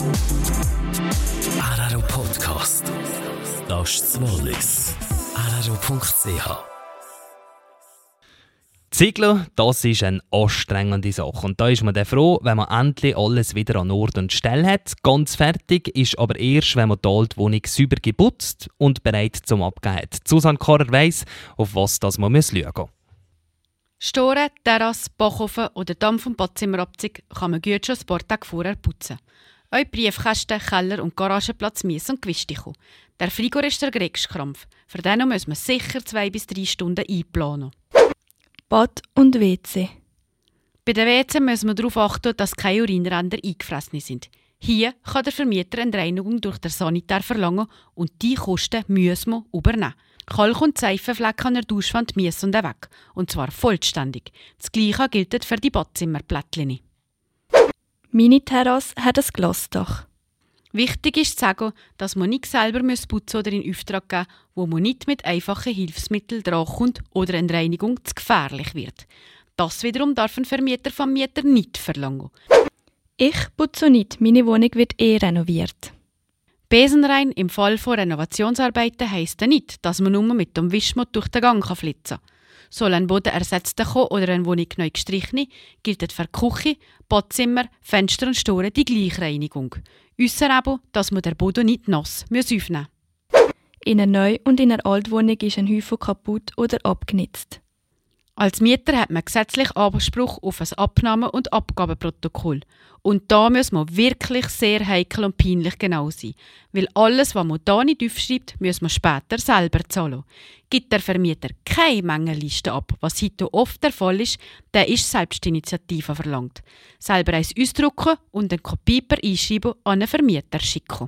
RRO Podcast. Das ist das Wallis. RRO.ch. Ziegeln, das ist eine anstrengende Sache. Und da ist man dann froh, wenn man endlich alles wieder an Ort und Stelle hat. Ganz fertig ist aber erst, wenn man die Altwohnung sauber geputzt und bereit zum Abgeben hat. Susanne Karrer weiss, auf was das man schauen muss. Storen, Terrasse, Backofen oder Dampf- und Badzimmerabzug kann man gut schon ein paar Tage vorher putzen. Auch Briefkästen, Keller und Garagenplatz müssen gewischt kommen. Der Frigor ist der grösste Krampf. Für den muss man sicher 2 bis 3 Stunden einplanen. Bad und WC. Bei den WC müssen wir darauf achten, dass keine Urinränder eingefressen sind. Hier kann der Vermieter eine Reinigung durch den Sanitär verlangen und die Kosten müssen wir übernehmen. Kalk- und Seifenflecken an der Duschwand müssen weg. Und zwar vollständig. Das Gleiche gilt für die Badzimmerplättchen. Meine Terrasse hat ein Glasdach. Wichtig ist zu sagen, dass man nicht selber putzen oder in Auftrag geben muss, wo man nicht mit einfachen Hilfsmitteln drankommt oder eine Reinigung zu gefährlich wird. Das wiederum darf ein Vermieter vom Mieter nicht verlangen. Ich putze nicht, meine Wohnung wird renoviert. Besenrein im Fall von Renovationsarbeiten heisst nicht, dass man nur mit dem Wischmopp durch den Gang flitzen kann. Soll ein Boden ersetzt werden oder eine Wohnung neu gestrichen, gilt für Küche, Badzimmer, Fenster und Storen die gleiche Reinigung. Ausser aber, dass man den Boden nicht nass aufnehmen muss. In einer Neu- und in einer Altwohnung ist ein Häufel kaputt oder abgenutzt. Als Mieter hat man gesetzlich Anspruch auf ein Abnahme- und Abgabeprotokoll. Und da muss man wirklich sehr heikel und peinlich genau sein. Weil alles, was man da nicht aufschreibt, muss man später selber zahlen. Gibt der Vermieter keine Mengenliste ab, was heute oft der Fall ist, dann ist Selbstinitiative verlangt. Selber eins ausdrucken und eine Kopie per Einschreiben an einen Vermieter schicken.